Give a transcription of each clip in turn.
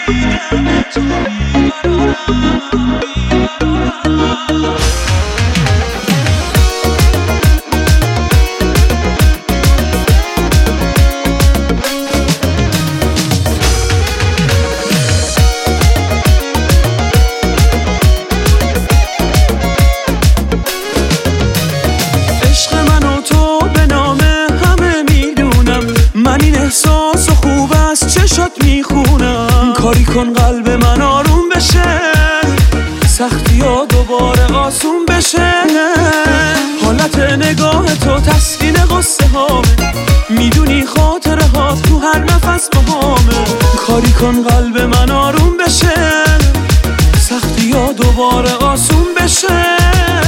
احساس خوب از چشات میخونم، کاری کن قلب من آروم بشه، سختی ها دوباره آسون بشه. حالت نگاه تو تسکین قصه هامه، میدونی خاطره ها تو هر نفس باهامه. کاری کن قلب من آروم بشه، سختی ها دوباره آسون بشه.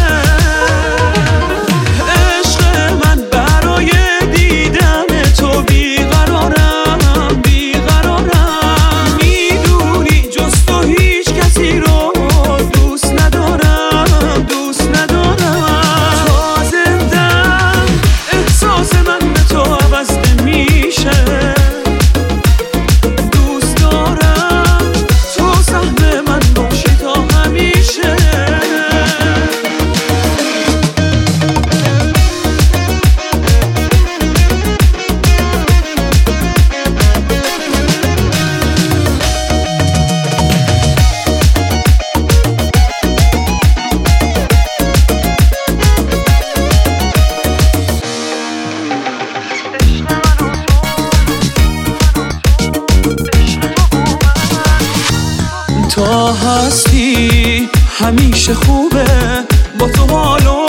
تا هستی همیشه خوبه، با تو حال و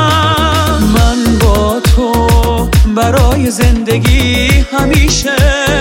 روزگارم. من با تو برای زندگی همیشه